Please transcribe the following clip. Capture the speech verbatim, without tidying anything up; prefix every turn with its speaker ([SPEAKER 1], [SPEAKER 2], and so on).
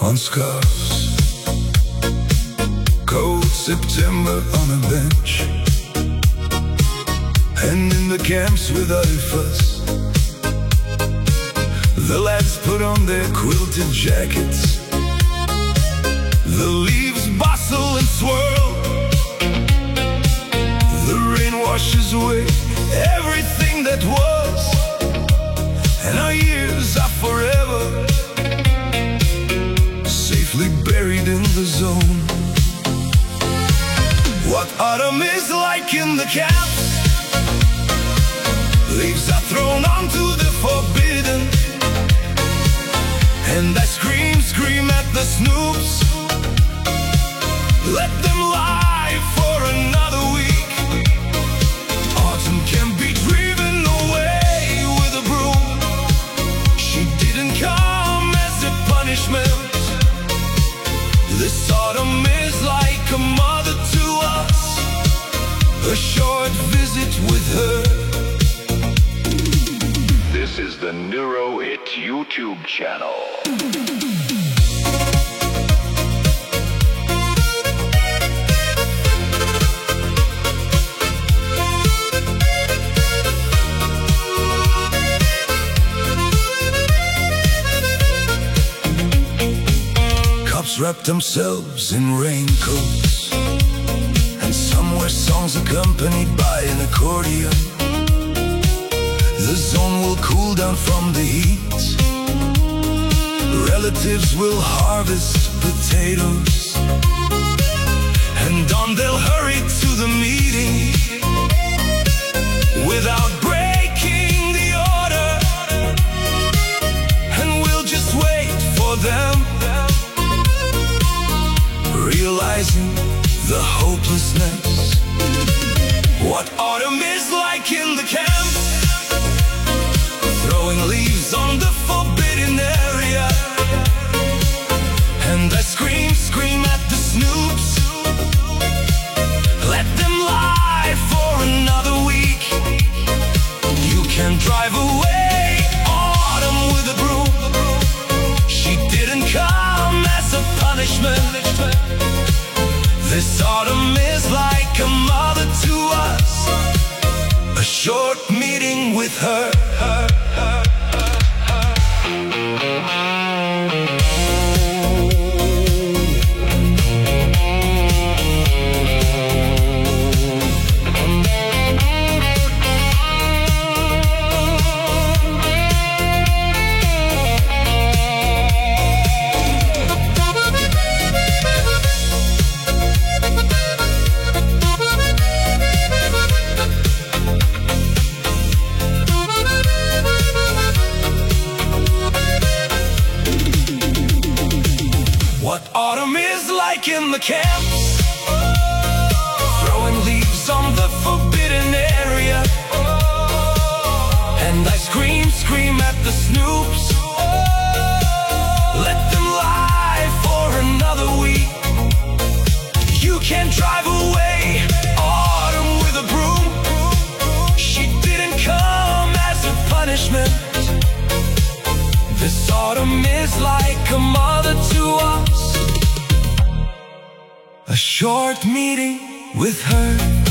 [SPEAKER 1] on scarves. Cold September on a bench, and in the camps without a fuss, the lads put on their quilted jackets. The leaves bustle and swirl, the rain washes away everything that was, and our years are forever safely buried in the zone. What autumn is like in the camps, leaves are thrown onto the forbidden, and I scream, scream at the snoops. Let them lie for another week. Autumn can be driven away with a broom. She didn't come as a punishment. This autumn is like a mother to us, a short visit with her.
[SPEAKER 2] This is the Neuro It YouTube channel.
[SPEAKER 1] Cops wrapped themselves in raincoats, and some were songs accompanied by an accordion. The zone will cool down from the heat. Relatives will harvest potatoes, and on they'll hurry to the meeting without breaking the order. And we'll just wait for them, realizing the hopelessness. What autumn is like in the camps, throwing leaves on the forbidden area, and I scream, scream at the snoops. Let them lie for another week. You can drive away autumn with a broom. She didn't come as a punishment. This autumn is like a mother to us, a short meeting with her. her, her, her, her. What autumn is like in the camps, throwing leaves on the forbidden area, and I scream, scream at the snoops. Let them lie for another week. You can't drive away autumn with a broom. She didn't come as a punishment. This autumn is like a mother to us, a short meeting with her.